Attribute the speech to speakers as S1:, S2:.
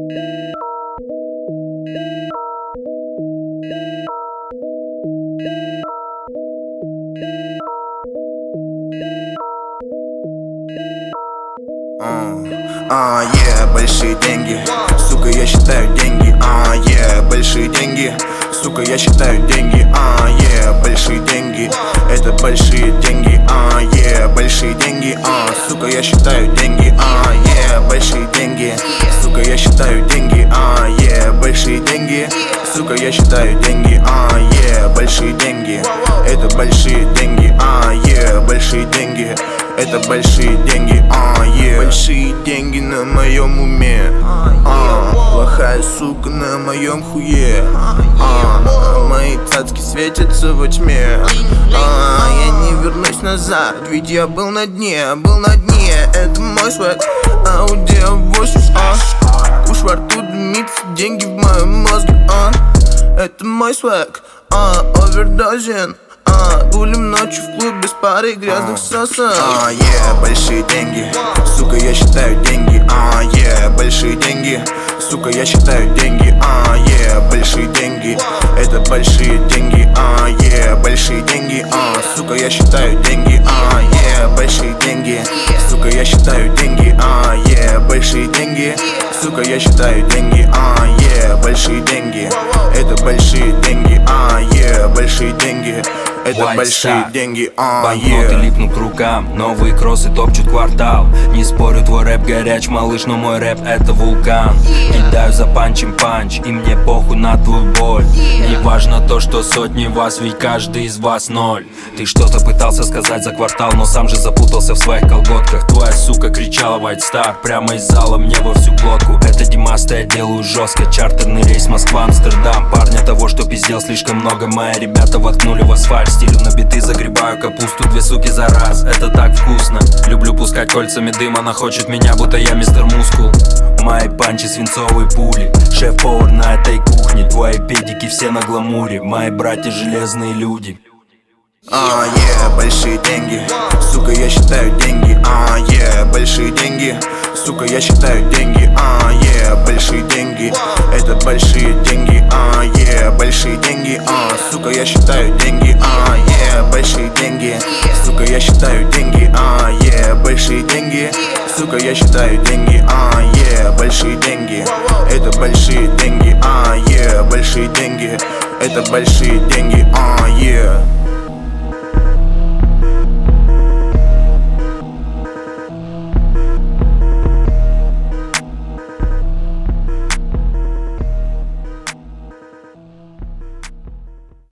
S1: Большие деньги, сука, я считаю деньги. Большие деньги, сука, я считаю деньги. Большие деньги, это большие деньги. Большие деньги, сука, я считаю деньги. Большие деньги, сука, я считаю деньги. Большие деньги, сука, я считаю деньги. Большие деньги, это большие деньги. Большие деньги, это большие деньги. Большие деньги на моем уме. Плохая сука на моем хуе. Мои цацки светятся во тьме. Я не вернусь назад, ведь я был на дне. Это мой свет, Audi A8. Куш во рту дымится, деньги в моем мозге. Это мой свек, овердозен. Гулим ночью в клуб без пары грязных сосок. Большие деньги, сука, я считаю деньги. Большие деньги, сука, я считаю деньги. Большие деньги, это большие деньги. Большие деньги, сука, я считаю деньги. Большие деньги, сука, я считаю деньги. Большие деньги, сука, я считаю деньги. Большие деньги, это большие деньги. Большие деньги, это большие деньги.
S2: Банкноты липнут к рукам, новые кроссы топчут квартал. Не спорю, твой рэп горяч, малыш, но мой рэп это вулкан. Кидаю за панчем панч, и мне похуй на твою боль. Не важно то, что сотни вас, ведь каждый из вас ноль. Ты что-то пытался сказать за квартал, но сам же запутался в своих колготках. Твоя сука кричала White Star прямо из зала мне во всю глотку. Это Димаста, я делаю жестко, чартерный рейс Москва-Амстердам. Парня того, что пиздел слишком много, мои ребята воткнули в асфальт. Стилю на биты, загребаю капусту, 2 суки за раз, это так вкусно. Люблю пускать кольцами дым, она хочет меня, будто я мистер Мускул. Мои панчи свинцовые пули, шеф-повар на этой кухне. Твои педики все на гламуре, мои братья железные люди.
S1: Большие деньги, сука, я считаю деньги. Большие деньги, сука, я считаю деньги. Большие деньги, это большие деньги. Большие деньги, сука, я считаю деньги. Большие деньги, сука, я считаю деньги. Большие деньги, сука, я считаю деньги. Большие деньги, это большие деньги. Большие деньги, это большие деньги.